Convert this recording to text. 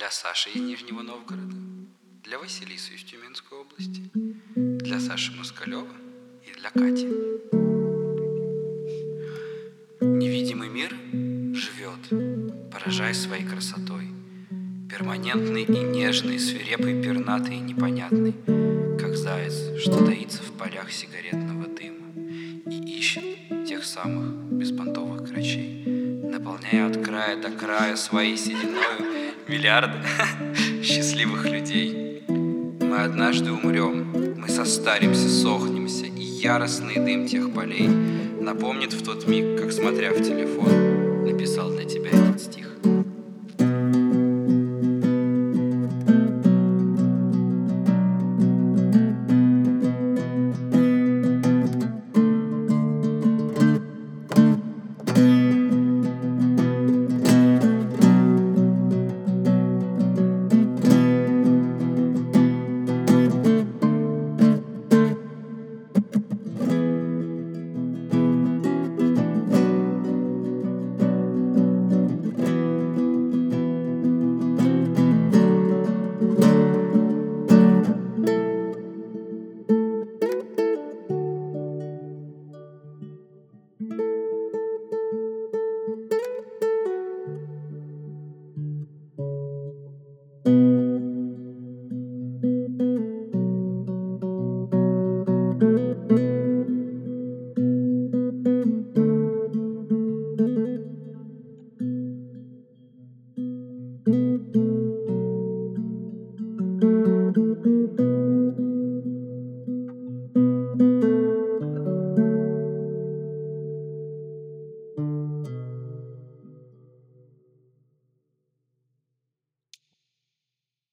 Для Саши из Нижнего Новгорода, для Василисы из Тюменской области, для Саши Москалева и для Кати. Невидимый мир живет, поражая своей красотой, перманентный и нежный, свирепый, пернатый и непонятный, как заяц, что таится в полях сигаретного дыма и ищет тех самых беспонтовых грачей, наполняя от края до края своей сединою миллиарды счастливых людей. Мы однажды умрем, мы состаримся, сохнемся, и яростный дым тех полей напомнит в тот миг, как, смотря в телефон, написал для тебя этот стих.